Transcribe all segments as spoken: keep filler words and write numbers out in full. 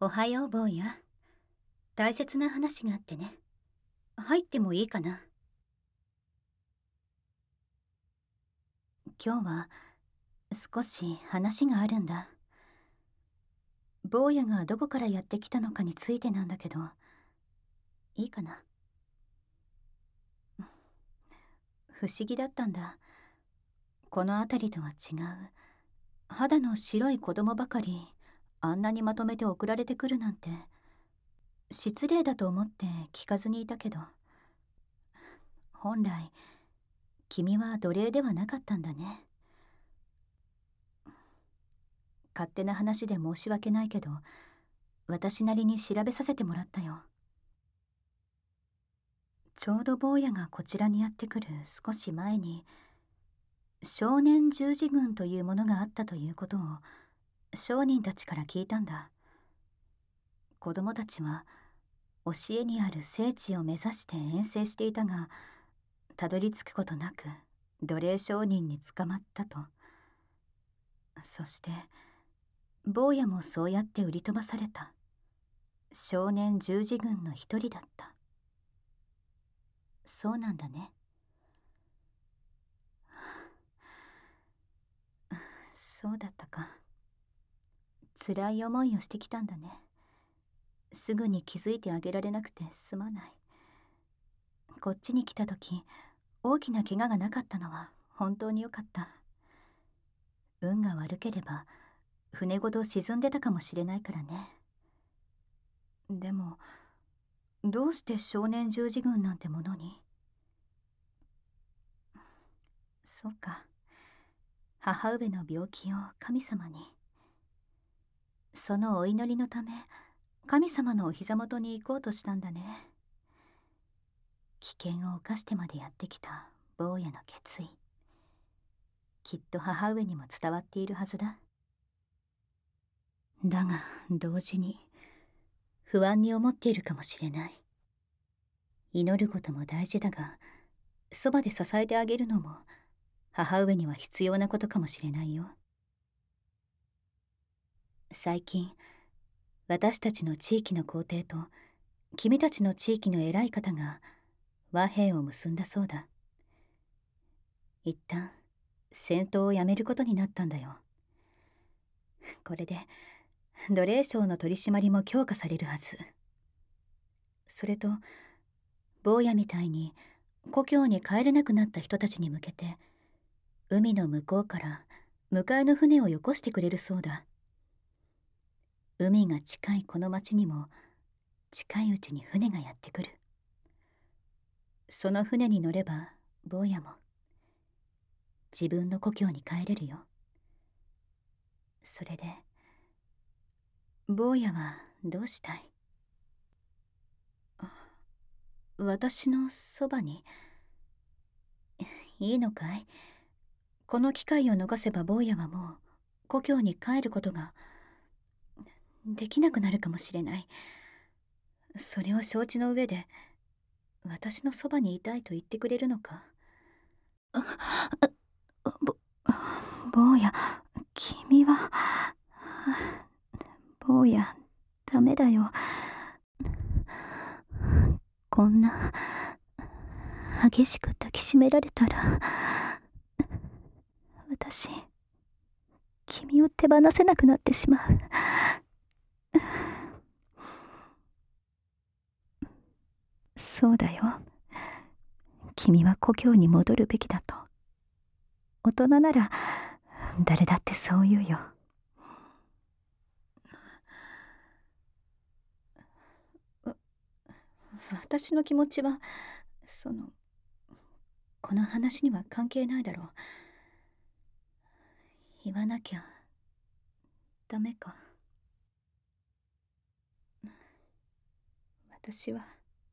おはよう、坊や。大切な話があってね。入ってもいいかな。今日は少し話があるんだ。坊やがどこからやってきたのかについてなんだけど、いいかな。不思議だったんだ。この辺りとは違う。肌の白い子供ばかり、あんなにまとめて送られてくるなんて、失礼だと思って聞かずにいたけど、本来、君は奴隷ではなかったんだね。勝手な話で申し訳ないけど、私なりに調べさせてもらったよ。ちょうど坊やがこちらにやってくる少し前に、少年十字軍というものがあったということを商人たちから聞いたんだ。子供たちは教えにある聖地を目指して遠征していたが、たどり着くことなく奴隷商人に捕まったと。そして坊やもそうやって売り飛ばされた少年十字軍の一人だった。そうなんだね。そうだったか。辛い思いをしてきたんだね。すぐに気づいてあげられなくてすまない。こっちに来た時、大きな怪我がなかったのは本当によかった。運が悪ければ船ごと沈んでたかもしれないからね。でもどうして少年十字軍なんてものに。そうか、母上の病気を神様に。そのお祈りのため神様のお膝元に行こうとしたんだね。危険を冒してまでやってきた坊やの決意、きっと母上にも伝わっているはずだ。だが同時に不安に思っているかもしれない。祈ることも大事だが、そばで支えてあげるのも母上には必要なことかもしれないよ。最近私たちの地域の皇帝と君たちの地域の偉い方が和平を結んだそうだ。一旦戦闘をやめることになったんだよ。これで奴隷商の取り締まりも強化されるはず。それと坊やみたいに故郷に帰れなくなった人たちに向けて、海の向こうから迎えの船をよこしてくれるそうだ。海が近いこの町にも近いうちに船がやってくる。その船に乗れば坊やも自分の故郷に帰れるよ。それで坊やはどうしたい？私のそばに。いいのかい？この機会を逃せば坊やはもう故郷に帰ることができなくなるかもしれない。それを承知の上で私のそばにいたいと言ってくれるのか？ぼ坊や、君は。坊や、ダメだよ。こんな激しく抱きしめられたら私、君を手放せなくなってしまう。そうだよ。君は故郷に戻るべきだと。大人なら誰だってそう言うよ。私の気持ちはそのこの話には関係ないだろう。言わなきゃダメか。私は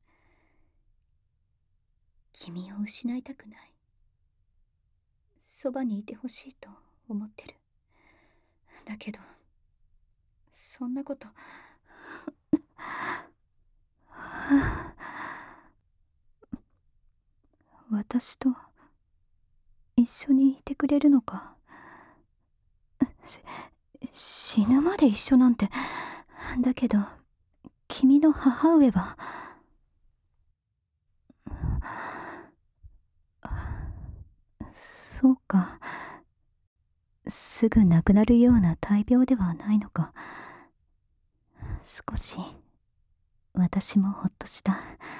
君を失いたくない。そばにいてほしいと思ってる。だけどそんなこと私と一緒にいてくれるのか？し死ぬまで一緒なんてだけど君の母上は。そうか、すぐ亡くなるような大病ではないのか。少し私もほっとした。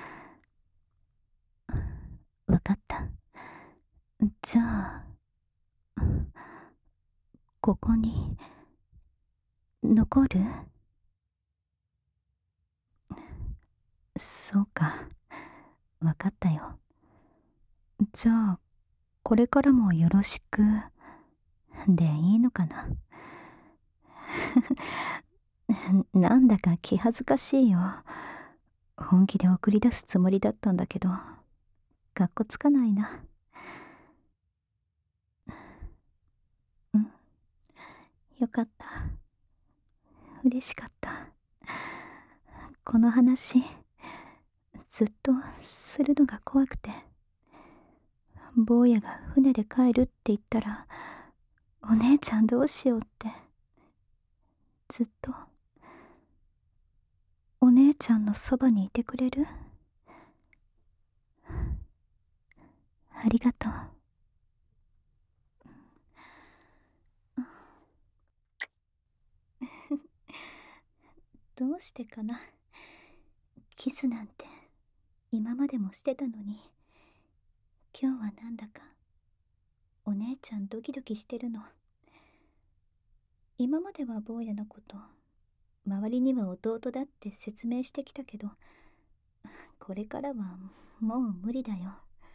わかった。じゃあここに残る？そうか、わかったよ。じゃあこれからもよろしくでいいのかな。なんだか気恥ずかしいよ。本気で送り出すつもりだったんだけど、かっこつかないな。うん、よかった。嬉しかった。この話ずっとするのが怖くて、坊やが船で帰るって言ったら、お姉ちゃんどうしようって、ずっとお姉ちゃんのそばにいてくれる？ありがとう。どうしてかな。キスなんて今までもしてたのに、今日はなんだかお姉ちゃんドキドキしてるの。今までは坊やのこと周りには弟だって説明してきたけど、これからはもう無理だよ。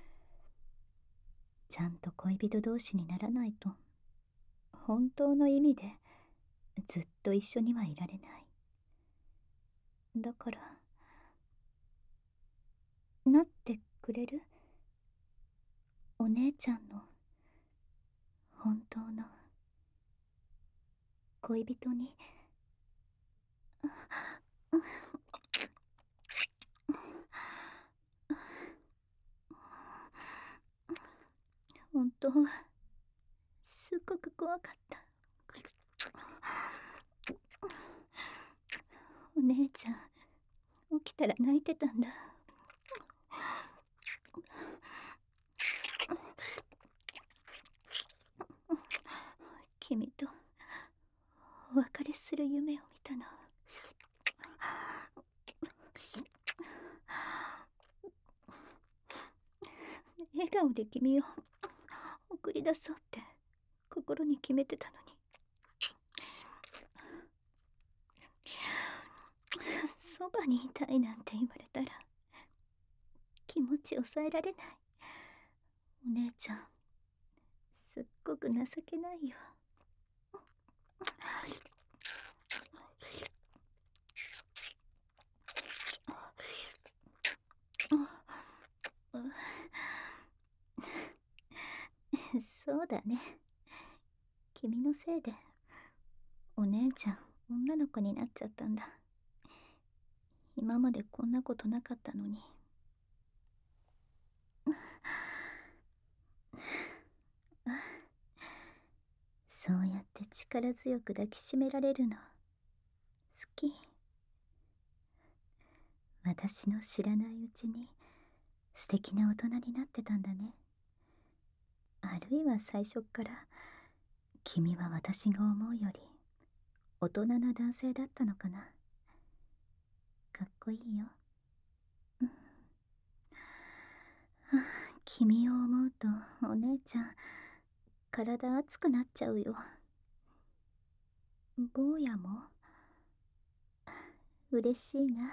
ちゃんと恋人同士にならないと本当の意味でずっと一緒にはいられない。だからなってくれる？お姉ちゃんの本当の恋人に。本当すっごく怖かった。お姉ちゃん起きたら泣いてたんだ。君とお別れする夢を見たの。笑顔で君を送り出そうって心に決めてたのに、そばにいたいなんて言われたら気持ち抑えられない。お姉ちゃんすっごく情けないよ。そうだね、君のせいでお姉ちゃん女の子になっちゃったんだ。今までこんなことなかったのに。そうやって力強く抱きしめられるの好き。私の知らないうちに素敵な大人になってたんだね。あるいは最初っから君は私が思うより大人な男性だったのかな。かっこいいよ。うん、はあ、君を思うとお姉ちゃん体熱くなっちゃうよ。坊やも嬉しいな。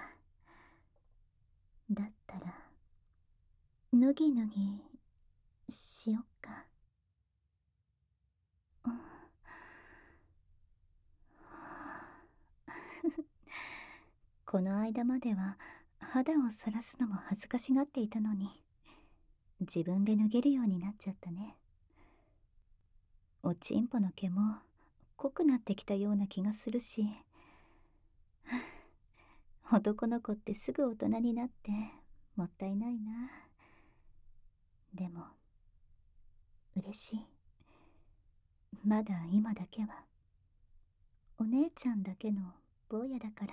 だったらぬぎぬぎしよっか。うん、この間までは肌をさらすのも恥ずかしがっていたのに、自分で脱げるようになっちゃったね。おちんぽの毛も濃くなってきたような気がするし、男の子ってすぐ大人になってもったいないな。でも嬉しい。まだ今だけはお姉ちゃんだけの坊やだから。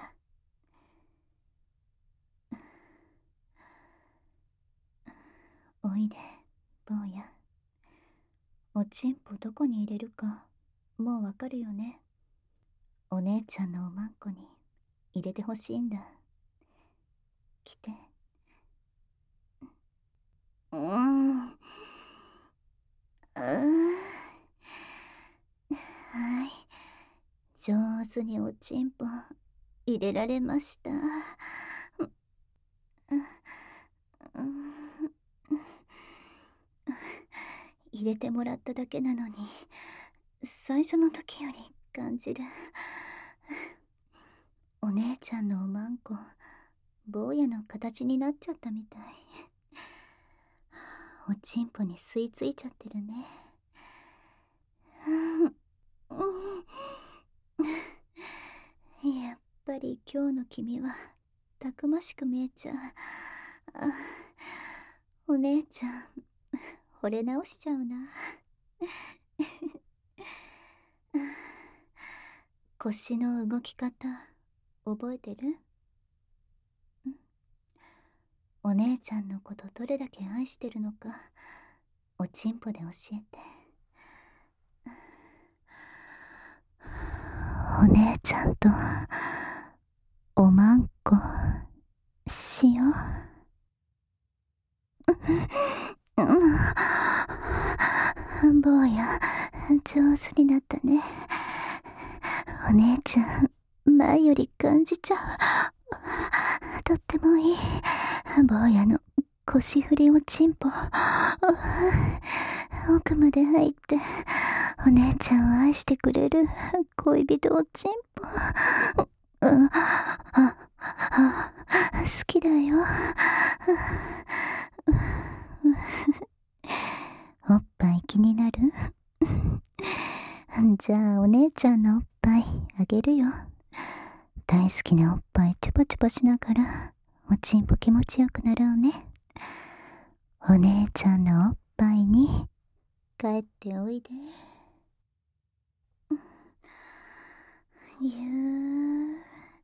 おいで、坊や。おちんぽどこに入れるか、もうわかるよね。お姉ちゃんのおまんこに入れてほしいんだ。来て。うーん。うーん。はい。上手におちんぽ入れられました。入れてもらっただけなのに、最初の時より感じる。お姉ちゃんのおまんこ、坊やの形になっちゃったみたい。おちんぽに吸い付いちゃってるね。やっぱり今日の君はたくましく見えちゃう。お姉ちゃん、惚れ直しちゃうな。腰の動き方覚えてる？お姉ちゃんのことどれだけ愛してるのか、おちんぽで教えて。お姉ちゃんとおまんこしよう。坊や、上手になったね。お姉ちゃん、前より感じちゃう。とってもいい。坊やの腰振りおちんぽ。奥まで入って、お姉ちゃんを愛してくれる恋人おちんぽ。うん、あ、あ、好きだよ。おっぱい気になる？じゃあお姉ちゃんのおっぱいあげるよ。大好きなおっぱいチュパチュパしながらおちんぽ気持ちよくなろうね。お姉ちゃんのおっぱいに帰っておいで。ゆー。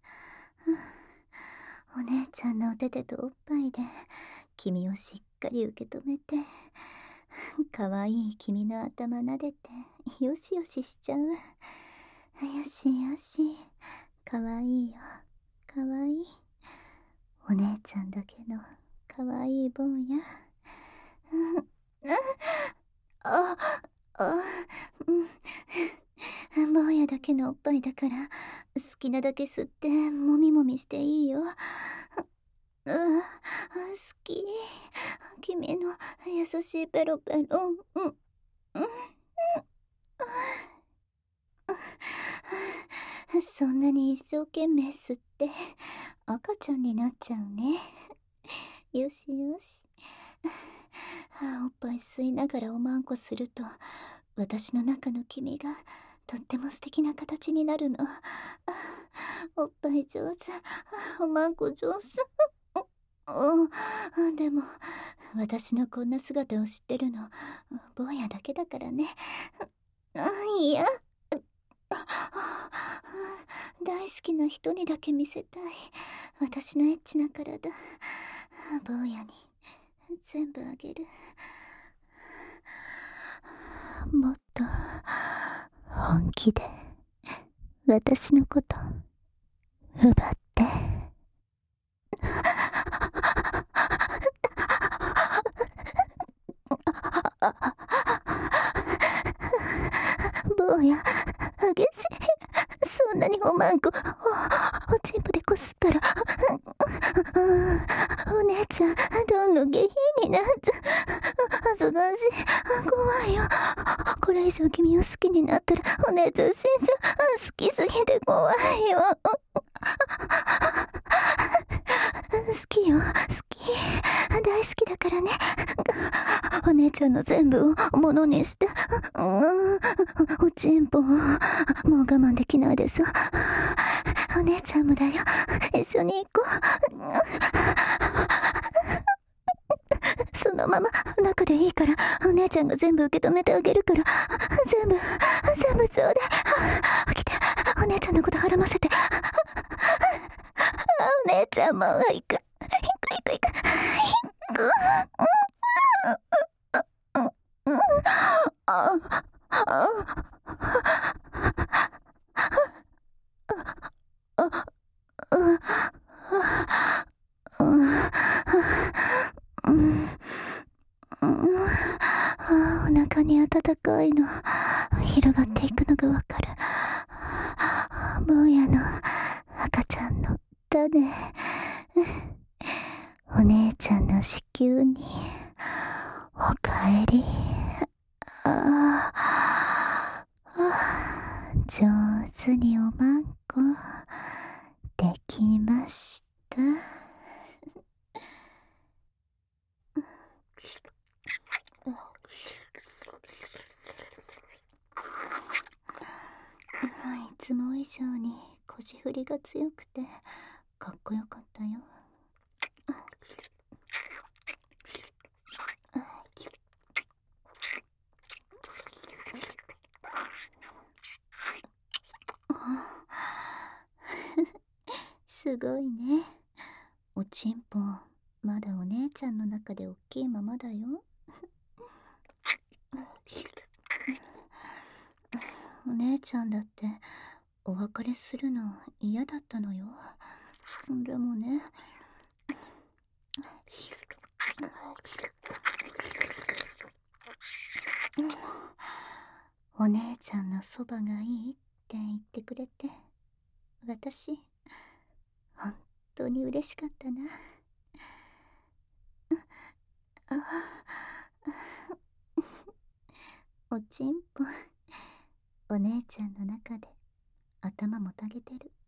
お姉ちゃんのお手手とおっぱいで君をしっかり受け止めて、かわいい君の頭撫でてよしよししちゃう。よしよし、かわいいよ、かわいい。お姉ちゃんだけのかわいい坊や。うん、あ、あ、うん。坊やだけのおっぱいだから好きなだけ吸ってもみもみしていいよ。う好き。君の優しいペロペロ。うんうんそんなに一生懸命吸って赤ちゃんになっちゃうね。よしよし。おっぱい吸いながらおまんこすると、私の中の君がとっても素敵な形になるの。おっぱい上手、おまんこ上手。でも私のこんな姿を知ってるの坊やだけだからね。いや、大好きな人にだけ見せたい私のエッチな体。坊やに全部あげる。もっと本気で私のこと奪って。坊や、激しい。そんなにおまんこお、おちんぽでこすったらお姉ちゃんどんどん下品になっちゃう。恥ずかしい。怖いよ。これ以上君を好きになったらお姉ちゃん死んじゃう。好きすぎて怖いよ。好きよ、好き。大好きだからね。お姉ちゃんの全部をものにして。おちんぽもう我慢できないでしょ。お姉ちゃんもだよ。一緒に行こう。そのまま中でいいからお姉ちゃんが全部受け止めてあげるから。全部全部ちょうだい。来て、お姉ちゃんのことはらませて。 姉ちゃんも行く行く行く行くお腹に温かいの広がっていくのがわかる。坊やの赤ちゃんの種、お姉ちゃんの子宮におかえり。ああ、上手におまんこできました。いつも以上に腰振りが強くてかっこよかったよ。すごいね。おちんぽまだお姉ちゃんの中でおっきいままだよ。お姉ちゃんだってお別れするの嫌だったのよ。でもね、お姉ちゃんのそばがいいって言ってくれて、私本当に嬉しかったな。おちんぽ、お姉ちゃんの中で頭もたげてる。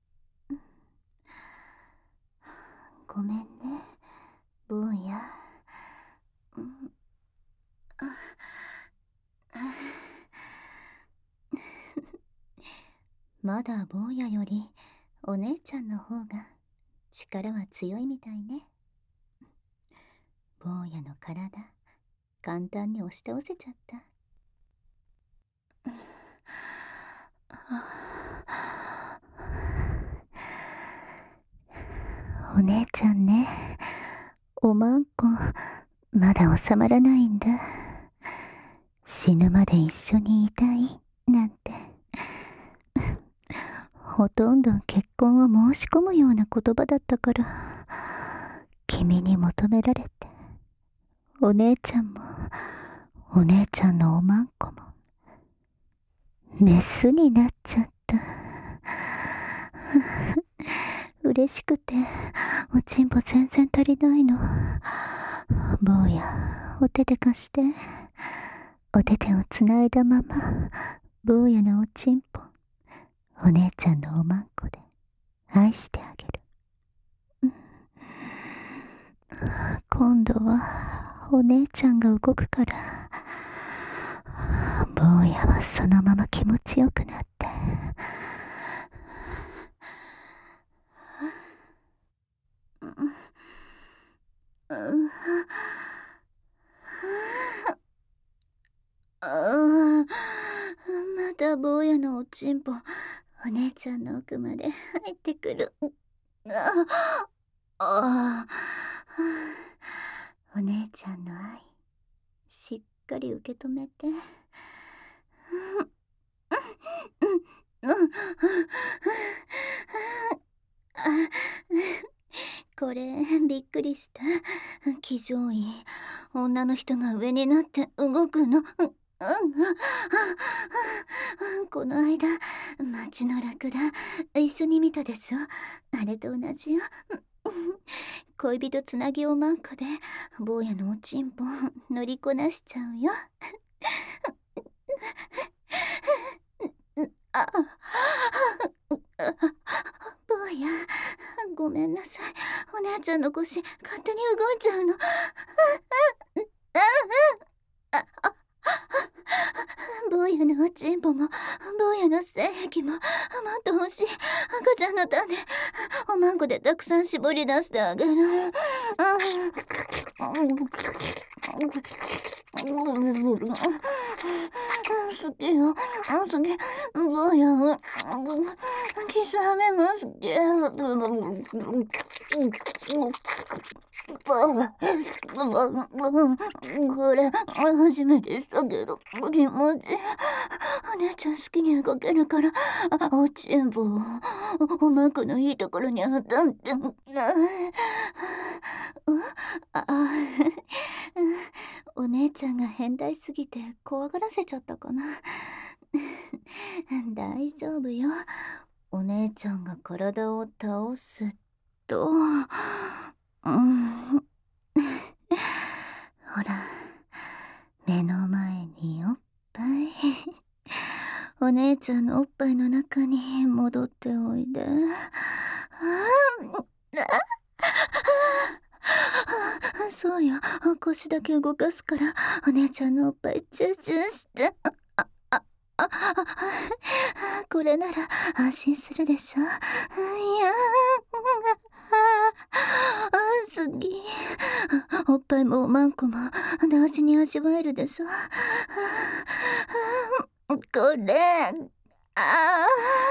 ごめんね、坊や。まだ坊やよりお姉ちゃんの方が力は強いみたいね。坊やの体簡単に押し倒せちゃった。お姉ちゃんね、おまんこまだ収まらないんだ。死ぬまで一緒にいたいなんてほとんど結婚を申し込むような言葉だったから、君に求められてお姉ちゃんもお姉ちゃんのおまんこもメスになっちゃった。嬉しくておちんぽ全然足りないの。坊や、お手手貸して。お手手をつないだまま坊やのおちんぽお姉ちゃんのおまんこで愛してあげる。今度はお姉ちゃんが動くから坊やはそのまま気持ちよくなって、また坊やのおちんぽお姉ちゃんの奥まで入ってくる。ああ、お姉ちゃんの愛しっかり受け止めて。これびっくりした。騎乗位、女の人が上になって動くの。この間街のラクダ一緒に見たでしょ。あれと同じよ。恋人つなぎおまんこで坊やのおちんぽ乗りこなしちゃうよ。あ坊や、ごめんなさい。お姉ちゃんの腰勝手に動いちゃうの。坊やのおちんぽも坊やの精液ももっと欲しい。赤ちゃんの種おまんこでたくさん絞り出してあげる。 好きよ、好き、坊や、キスはめも好き。これ初めてしたけど気持ちいい。お姉ちゃん好きに描けるから、おちんぼをおまくのいいところに当たって。ああ、お姉ちゃんが変態すぎて怖がらせちゃったかな。大丈夫よ。お姉ちゃんが体を倒すと、うん、ほら、目の前におっぱい。お姉ちゃんのおっぱいの中に戻っておいで。そうよ、腰だけ動かすからお姉ちゃんのおっぱいチューチューして。あああこれなら安心するでしょ。いや好き。おっぱいもおまんこも同時に味わえるでしょ。これあ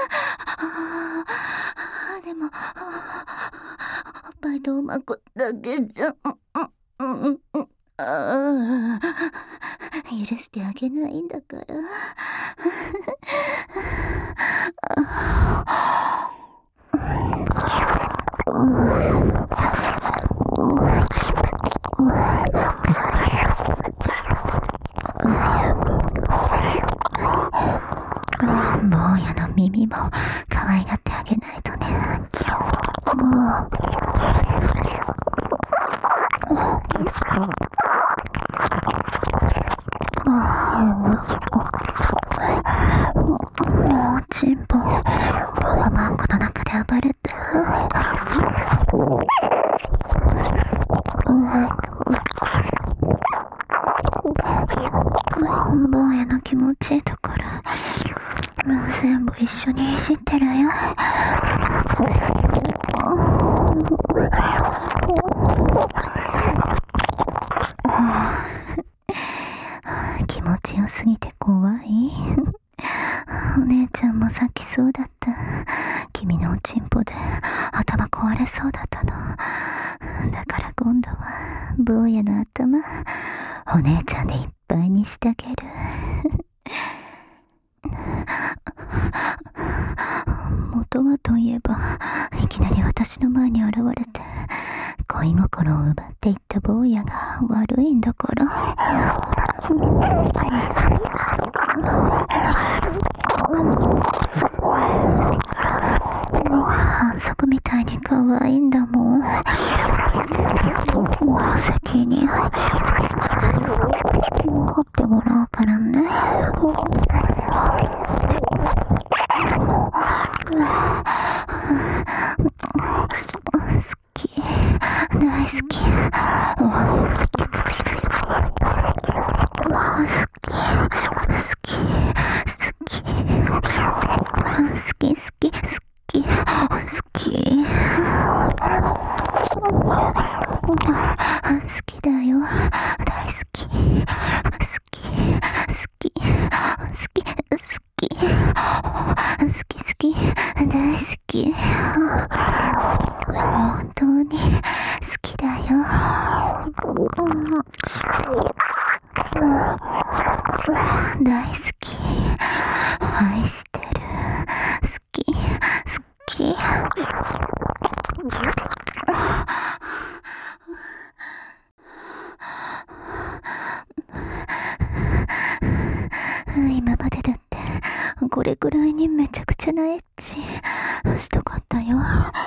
あでもおっぱいとおまんこだけじゃうんうんあ許してあげないんだから。坊やの耳も可愛がってあげないとね。おちんぽおまんこの中で暴れて。坊やの気持ちいいところ全部一緒にいじってるよ。気持ちよすぎて怖い。お姉ちゃんも泣きそうだった。君のおちんぽで頭壊れそうだったの。だから今度は坊やの頭お姉ちゃんでいっぱいにしてあげる。元はといえばいきなり私の前に現れて恋心を奪っていった坊やが悪いんだから。反則みたいに可愛いんだもん。先に掘ってもらおうからね。好き、大好き。本当に好きだよ。大好き、愛してる、好き、好き。今までだってこれくらいにめちゃくちゃなエッチしたかったよ。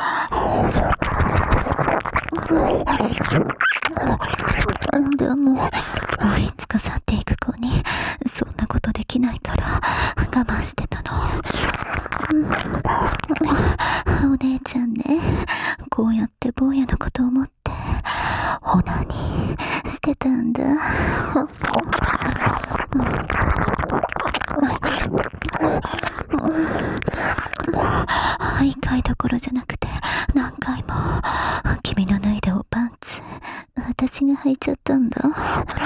でもいつか去っていく子にそんなことできないから我慢してたの。お姉ちゃんね、こうやって坊やのことを思ってオナニーしてたんだ。一回どころじゃなくて何回も君の脱いだおパンツ私が履いちゃったんだ。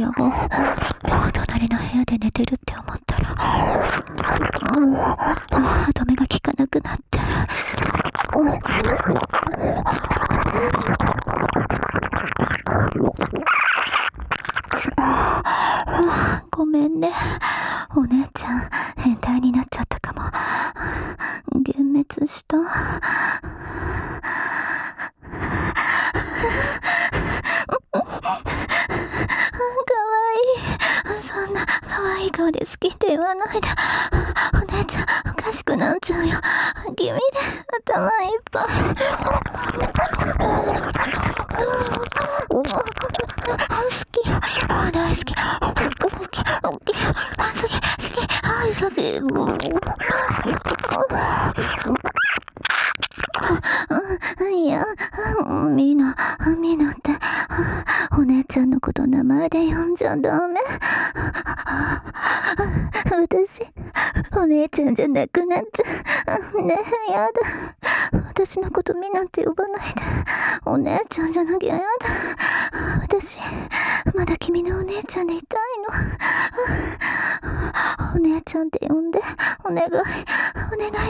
親が隣の部屋で寝てるって思ったら、うん、歯止めが効かなくなって、ごめんね。お姉ちゃん変態になっちゃったかも。幻滅した。そんな可愛い顔で好きって言わないで。お姉ちゃんおかしくなっちゃうよ。君で頭いっぱい。好き、大好き、好き、好き、好き、好き、はい、好き。いや、ミナ、ミナって、お姉ちゃんのこと名前で呼んじゃダメ。私、お姉ちゃんじゃなくなっちゃう。ねえ、やだ。私のことミナって呼ばないで。お姉ちゃんじゃなきゃやだ。私、まだ君のお姉ちゃんでいたいの。お姉ちゃんって呼んで、お願い、お願いだから。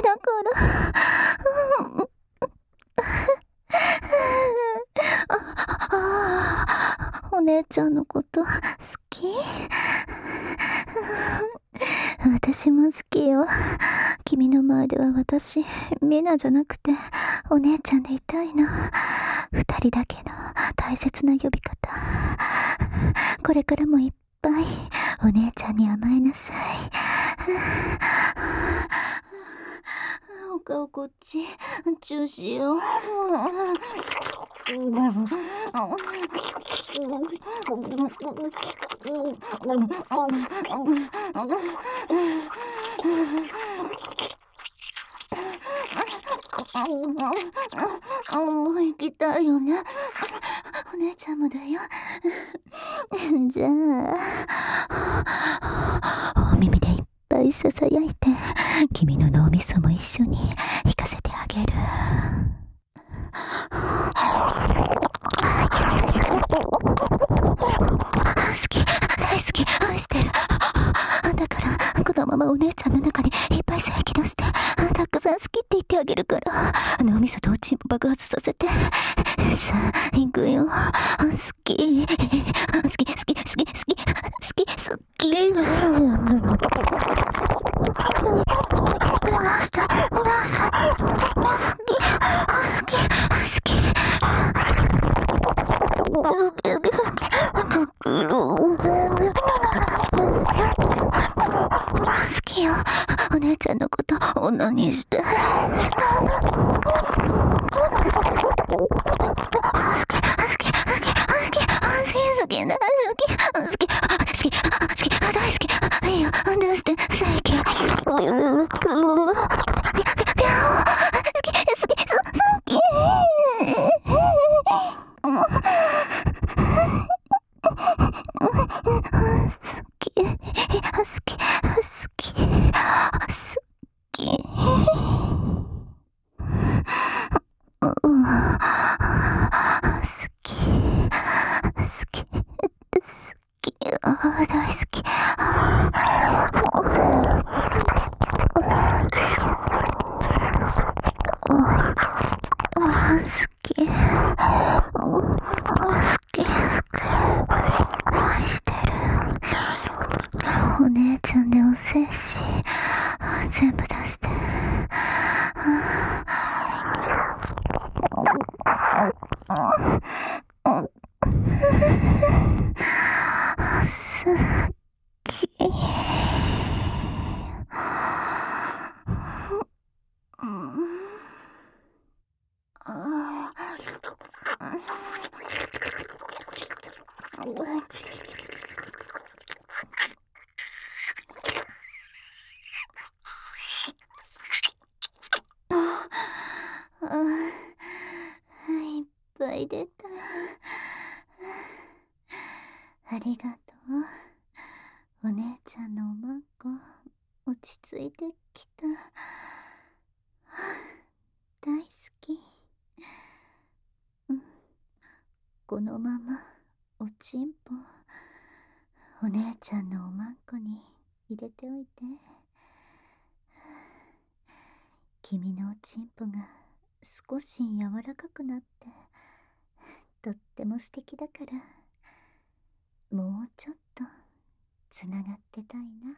あ、お姉ちゃんのこと好き？私も好きよ。君の前では私、ミナじゃなくてお姉ちゃんでいたいの。二人だけの大切な呼び方。これからもいっぱいお姉ちゃんに甘えなさい。お顔こっち、チューしよう。もう行きたいよね。お姉ちゃんもだよ。じゃあ、お耳でいっぱいささやいて、君の脳みそも一緒に弾かせてあげる。好き、大好き、愛してる。だからこのままお姉ちゃんの中にいっぱいさ吐き出して、たくさん好きって言ってあげるから、脳みそとおちんぽ爆発させて。さあ行くよ。好き、好き、好き、好き、好き、好き、好き。好きよ。お姉ちゃんのこと女にして。好き、好き、好き、好き、大好き、好き、好き、好き、大好き。いいよ、出して、最近。好き、好き、好き。お姉ちゃんでお精子全部出して。好き。いっぱい出た。ありがとう。お姉ちゃんのおまんこ、落ち着いてきた。大好き。うん、このままおちんぽお姉ちゃんのおまんこに入れておいて。君のおちんぽが少し柔らかくなってとっても素敵だから、もうちょっとつながってたいな。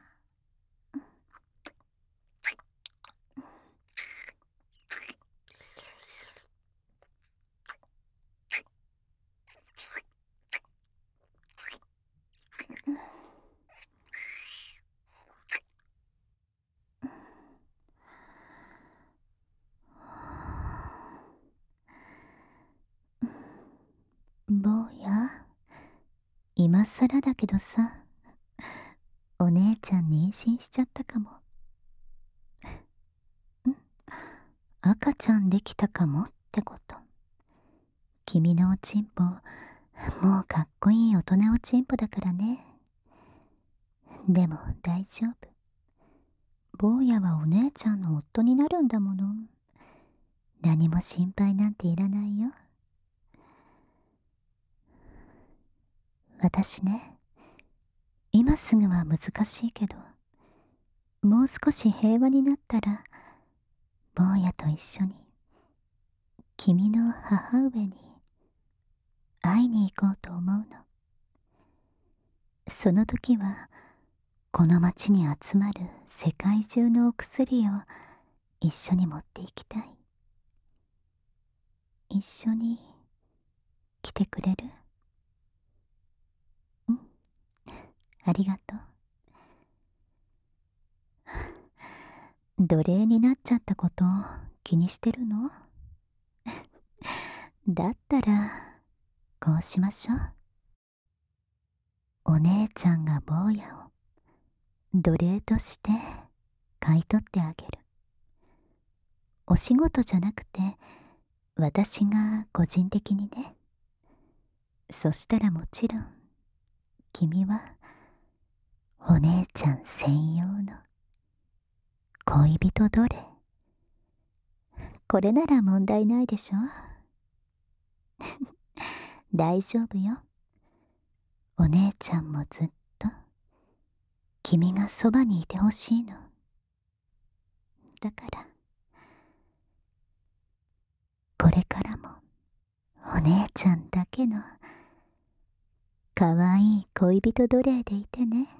坊や、今さらだけどさ、お姉ちゃん妊娠しちゃったかも。ん赤ちゃんできたかもってこと。君のおちんぽ、もうかっこいい大人おちんぽだからね。でも大丈夫。坊やはお姉ちゃんの夫になるんだもの。何も心配なんていらないよ。私ね、今すぐは難しいけど、もう少し平和になったら、坊やと一緒に君の母上に会いに行こうと思うの。その時はこの町に集まる世界中のお薬を一緒に持っていきたい。一緒に来てくれる？うん、ありがとう。奴隷になっちゃったこと気にしてるの？だったらこうしましょう。お姉ちゃんが坊やを奴隷として買い取ってあげる。お仕事じゃなくて私が個人的にね。そしたらもちろん君はお姉ちゃん専用の恋人奴隷。これなら問題ないでしょ。大丈夫よ。お姉ちゃんもずっと君がそばにいてほしいの。だからこれからもお姉ちゃんだけのかわいい恋人奴隷でいてね。